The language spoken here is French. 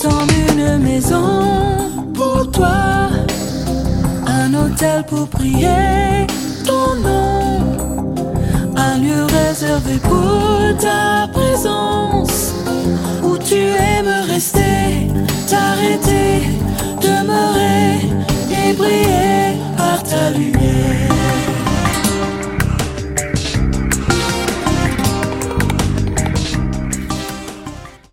comme une maison pour toi, un hôtel pour prier ton nom, un lieu réservé pour ta présence,